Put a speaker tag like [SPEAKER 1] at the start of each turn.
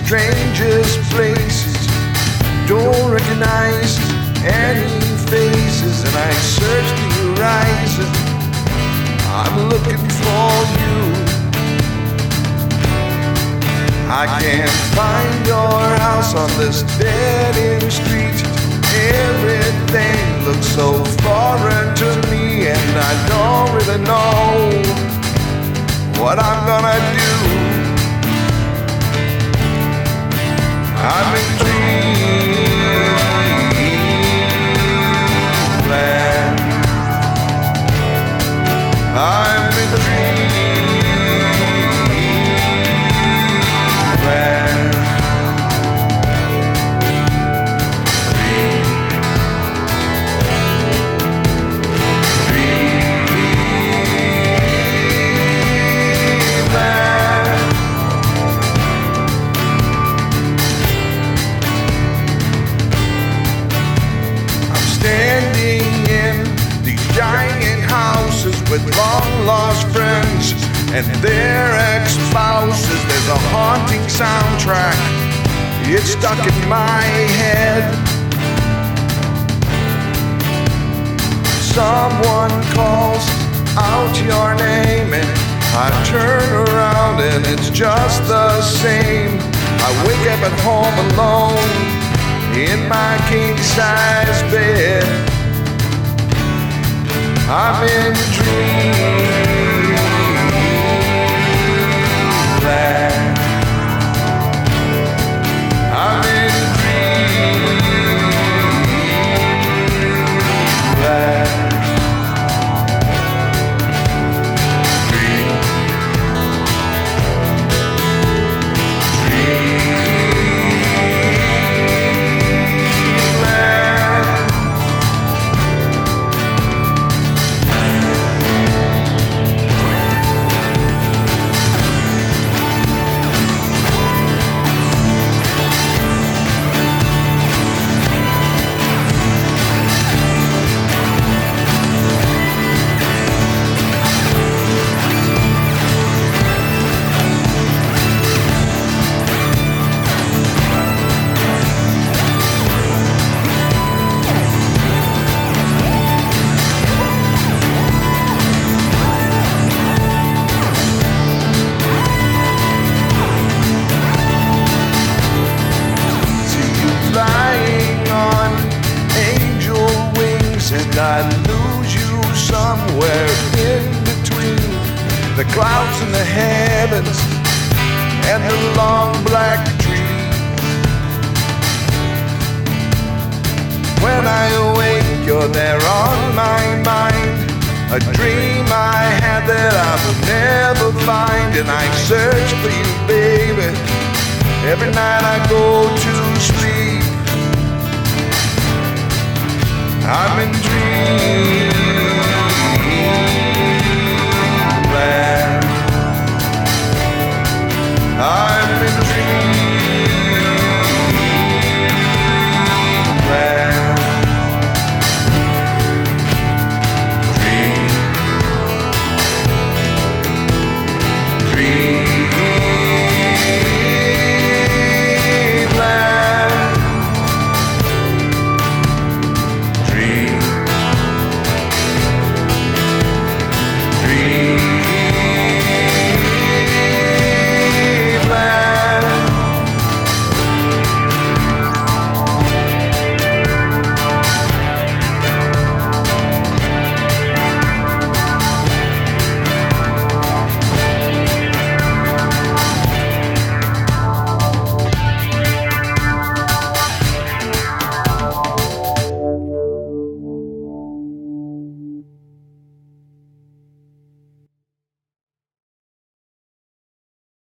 [SPEAKER 1] strangest places, don't recognize any faces, and I search the horizon, I'm looking for you. I can't find your house on this dead-end street. Everything looks so foreign to me, and I don't really know what I'm gonna do. I'm in dreamland. I'm in dreamland. Giant houses with long-lost friends and their ex-spouses. There's a haunting soundtrack, it's stuck in my head. Someone calls out your name and I turn around and it's just the same. I wake up at home alone in my king-size bed. I'm in dreamland. I'm in dreamland. And I lose you somewhere in between the clouds and the heavens and the long black tree. When I awake, you're there on my mind, a dream I had that I will never find, and I search for you, baby, every night I go to sleep. I'm in dreams.